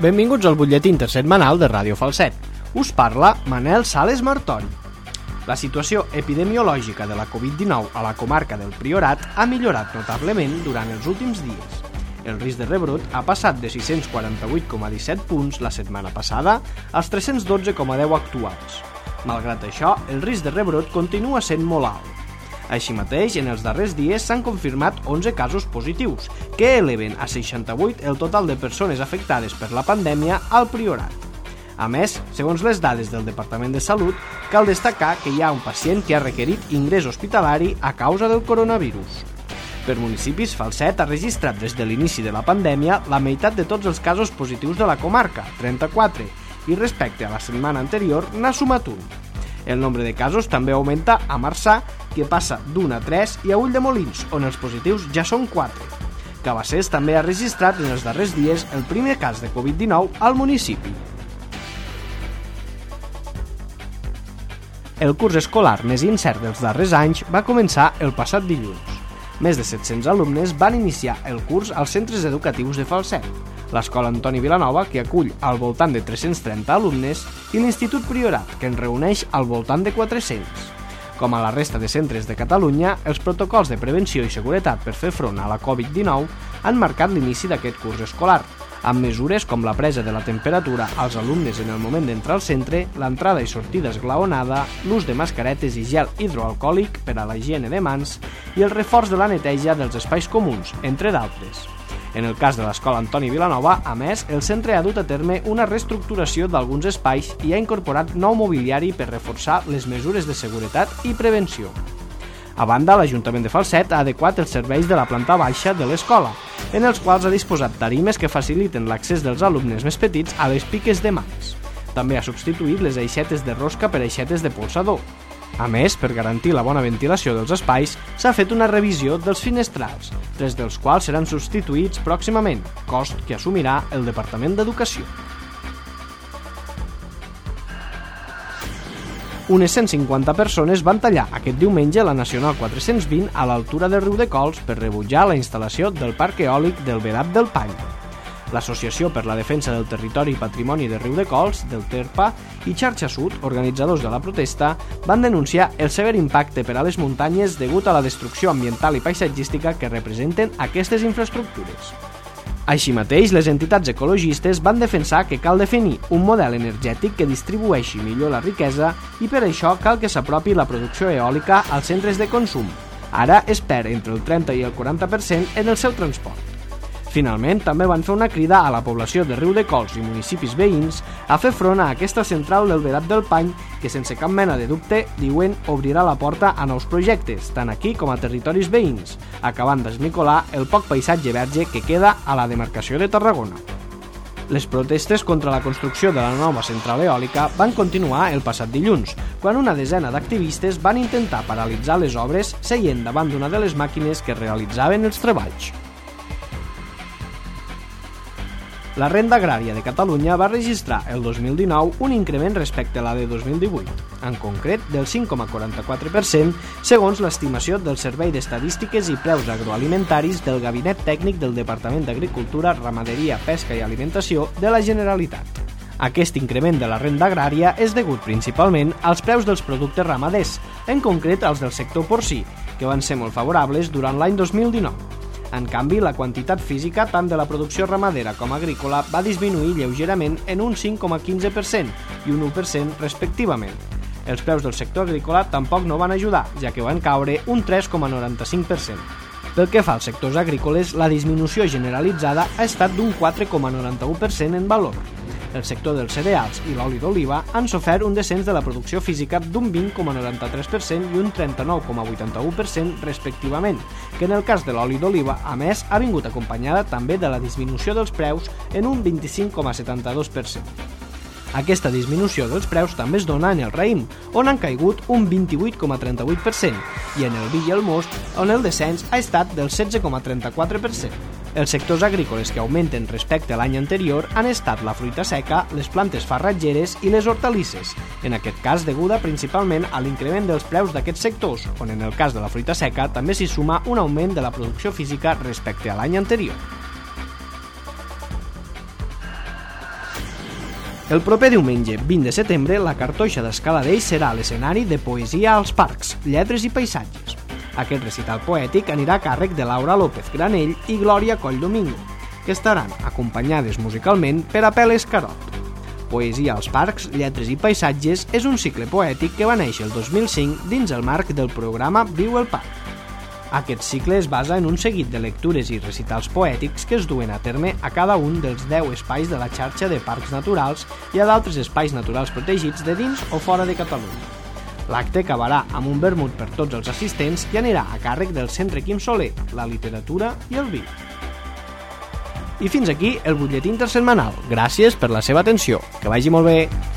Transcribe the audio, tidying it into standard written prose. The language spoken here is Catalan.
Benvinguts al butlletí intersetmanal de Ràdio Falset. Us parla Manel Sales Martori. La situació epidemiològica de la Covid-19 a la comarca del Priorat ha millorat notablement durant els últims dies. El risc de rebrot ha passat de 648,17 punts la setmana passada als 312,10 actuals. Malgrat això, el risc de rebrot continua sent molt alt. Així mateix, en els darrers dies s'han confirmat 11 casos positius, que eleven a 68 el total de persones afectades per la pandèmia al Priorat. A més, segons les dades del Departament de Salut, cal destacar que hi ha un pacient que ha requerit ingrés hospitalari a causa del coronavirus. Per municipis, Falset ha registrat des de l'inici de la pandèmia la meitat de tots els casos positius de la comarca, 34, i respecte a la setmana anterior n'ha sumat un. El nombre de casos també augmenta a Marçà, que passa d'1 a 3, i a Ulldemolins, on els positius ja són 4. Cabassers també ha registrat en els darrers dies el primer cas de Covid-19 al municipi. El curs escolar més incert dels darrers anys va començar el passat dilluns. Més de 700 alumnes van iniciar el curs als centres educatius de Falset, l'Escola Antoni Vilanova, que acull al voltant de 330 alumnes, i l'Institut Priorat, que en reuneix al voltant de 400. Com a la resta de centres de Catalunya, els protocols de prevenció i seguretat per fer front a la Covid-19 han marcat l'inici d'aquest curs escolar, amb mesures com la presa de la temperatura als alumnes en el moment d'entrar al centre, l'entrada i sortida esglaonada, l'ús de mascaretes i gel hidroalcohòlic per a la higiene de mans i el reforç de la neteja dels espais comuns, entre d'altres. En el cas de l'Escola Antoni Vilanova, a més, el centre ha dut a terme una reestructuració d'alguns espais i ha incorporat nou mobiliari per reforçar les mesures de seguretat i prevenció. A banda, l'Ajuntament de Falset ha adequat els serveis de la planta baixa de l'escola, en els quals ha disposat tarimes que faciliten l'accés dels alumnes més petits a les piques de mans. També ha substituït les aixetes de rosca per aixetes de polsador. A més, per garantir la bona ventilació dels espais, s'ha fet una revisió dels finestrals, 3 dels quals seran substituïts pròximament, cost que assumirà el Departament d'Educació. Unes 150 persones van tallar aquest diumenge la Nacional 420 a l'altura de Riudecols per rebutjar la instal·lació del parc eòlic del Vedat del Pany. L'Associació per la Defensa del Territori i Patrimoni de Riudecols, del TERPA, i Xarxa Sud, organitzadors de la protesta, van denunciar el sever impacte per a les muntanyes degut a la destrucció ambiental i paisatgística que representen aquestes infraestructures. Així mateix, les entitats ecologistes van defensar que cal definir un model energètic que distribueixi millor la riquesa i per això cal que s'apropi la producció eòlica als centres de consum. Ara es perd entre el 30 i el 40% en el seu transport. Finalment, també van fer una crida a la població de Riudecols i municipis veïns a fer front a aquesta central del Vedat del Pany que, sense cap mena de dubte, diuen obrirà la porta a nous projectes, tant aquí com a territoris veïns, acabant d'esmicolar el poc paisatge verge que queda a la demarcació de Tarragona. Les protestes contra la construcció de la nova central eòlica van continuar el passat dilluns, quan una desena d'activistes van intentar paralitzar les obres seient davant d'una de les màquines que realitzaven els treballs. La renda agrària de Catalunya va registrar el 2019 un increment respecte a la de 2018, en concret del 5,44%, segons l'estimació del Servei d'Estadístiques i Preus Agroalimentaris del Gabinet Tècnic del Departament d'Agricultura, Ramaderia, Pesca i Alimentació de la Generalitat. Aquest increment de la renda agrària és degut principalment als preus dels productes ramaders, en concret als del sector porcí, que van ser molt favorables durant l'any 2019. En canvi, la quantitat física tant de la producció ramadera com agrícola va disminuir lleugerament en un 5,15% i un 1% respectivament. Els preus del sector agrícola tampoc no van ajudar, ja que van caure un 3,95%. Pel que fa als sectors agrícoles, la disminució generalitzada ha estat d'un 4,91% en valor. El sector dels cereals i l'oli d'oliva han sofert un descens de la producció física d'un 20,93% i un 39,81% respectivament, que en el cas de l'oli d'oliva, a més, ha vingut acompanyada també de la disminució dels preus en un 25,72%. Aquesta disminució dels preus també es dona en el raïm, on han caigut un 28,38%, i en el vi i el most, on el descens ha estat del 16,34%. Els sectors agrícoles que augmenten respecte a l'any anterior han estat la fruita seca, les plantes farratgeres i les hortalisses, en aquest cas deguda principalment a l'increment dels preus d'aquests sectors, on en el cas de la fruita seca també s'hi suma un augment de la producció física respecte a l'any anterior. El proper diumenge 20 de setembre, la Cartoixa d'Escaladell serà l'escenari de Poesia als Parcs, Lletres i Paisatges. Aquest recital poètic anirà a càrrec de Laura López Granell i Glòria Coll Domingo, que estaran acompanyades musicalment per Apel Escarot. Poesia als Parcs, Lletres i Paisatges és un cicle poètic que va néixer el 2005 dins el marc del programa Viu el Parc. Aquest cicle es basa en un seguit de lectures i recitals poètics que es duen a terme a cada un dels 10 espais de la xarxa de parcs naturals i a d'altres espais naturals protegits de dins o fora de Catalunya. L'acte acabarà amb un vermut per tots els assistents i anirà a càrrec del Centre Quim Soler, la literatura i el vi. I fins aquí el butlletí intersetmanal. Gràcies per la seva atenció. Que vagi molt bé!